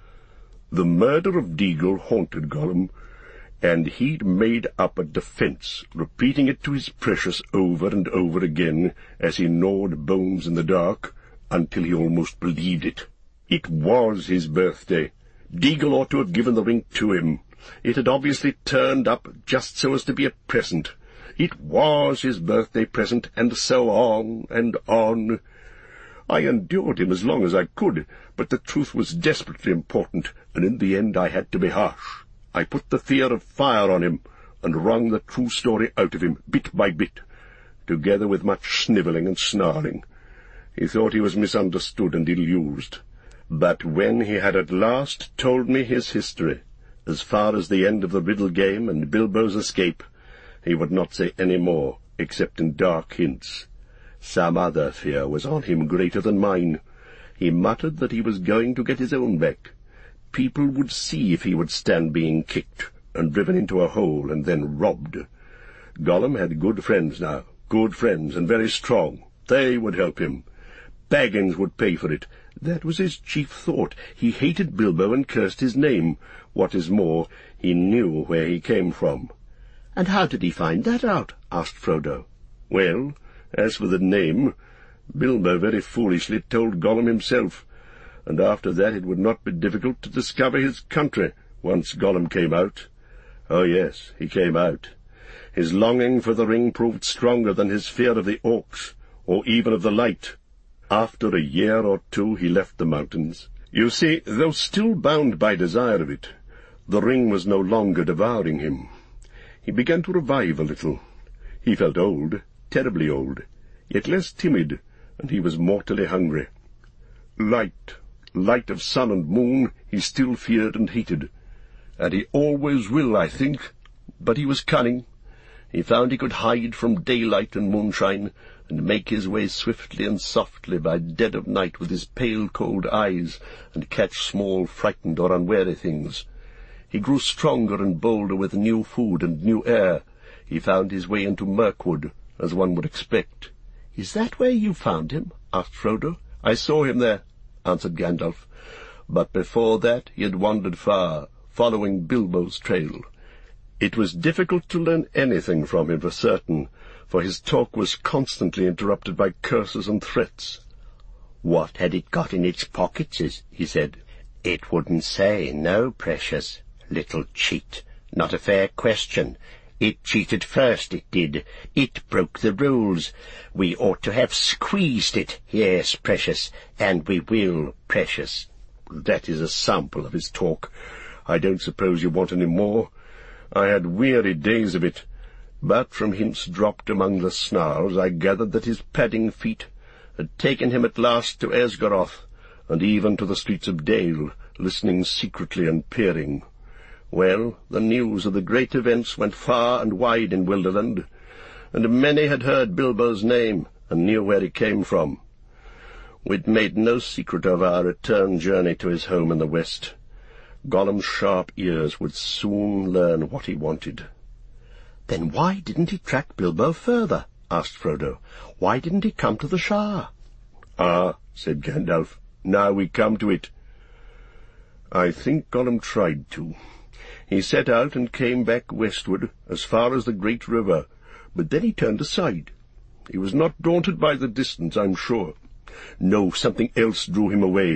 The murder of Deagol haunted Gollum, and he'd made up a defence, repeating it to his precious over and over again as he gnawed bones in the dark, until he almost believed it. It was his birthday. Deagol ought to have given the ring to him. It had obviously turned up just so as to be a present. It was his birthday present, and so on and on. I endured him as long as I could, but the truth was desperately important, and in the end I had to be harsh. I put the fear of fire on him, and wrung the true story out of him, bit by bit, together with much snivelling and snarling. He thought he was misunderstood and ill-used. But when he had at last told me his history, as far as the end of the riddle game and Bilbo's escape, he would not say any more, except in dark hints. Some other fear was on him greater than mine. He muttered that he was going to get his own back. People would see if he would stand being kicked, and driven into a hole, and then robbed. Gollum had good friends now, good friends, and very strong. They would help him. Baggins would pay for it. That was his chief thought. He hated Bilbo and cursed his name. What is more, he knew where he came from. "And how did he find that out?" asked Frodo. "Well, as for the name, Bilbo very foolishly told Gollum himself, and after that it would not be difficult to discover his country, once Gollum came out. Oh, yes, he came out. His longing for the ring proved stronger than his fear of the orcs, or even of the light. After a year or two he left the mountains. You see, though still bound by desire of it, the ring was no longer devouring him. He began to revive a little. He felt old, terribly old, yet less timid, and he was mortally hungry. Light of sun and moon, he still feared and hated, and he always will, I think, but he was cunning. He found he could hide from daylight and moonshine, and make his way swiftly and softly by dead of night with his pale, cold eyes, and catch small, frightened or unwary things. He grew stronger and bolder with new food and new air. He found his way into Mirkwood, as one would expect. "Is that where you found him?" asked Frodo. "I saw him there," answered Gandalf. "But before that he had wandered far, following Bilbo's trail. It was difficult to learn anything from him for certain, for his talk was constantly interrupted by curses and threats. "What had it got in its pockets?" he said. "It wouldn't say, no, precious. Little cheat. Not a fair question. It cheated first, it did. It broke the rules. We ought to have squeezed it. Yes, precious, and we will, precious." That is a sample of his talk. I don't suppose you want any more. I had weary days of it, but from hints dropped among the snarls I gathered that his padding feet had taken him at last to Esgaroth, and even to the streets of Dale, listening secretly and peering. Well, the news of the great events went far and wide in Wilderland, and many had heard Bilbo's name and knew where he came from. We'd made no secret of our return journey to his home in the west. Gollum's sharp ears would soon learn what he wanted. "Then why didn't he track Bilbo further?" asked Frodo. "Why didn't he come to the Shire?" "Ah," said Gandalf, Now we come to it. I think Gollum tried to. He set out and came back westward, as far as the great river, but then he turned aside. He was not daunted by the distance, I'm sure. No, something else drew him away.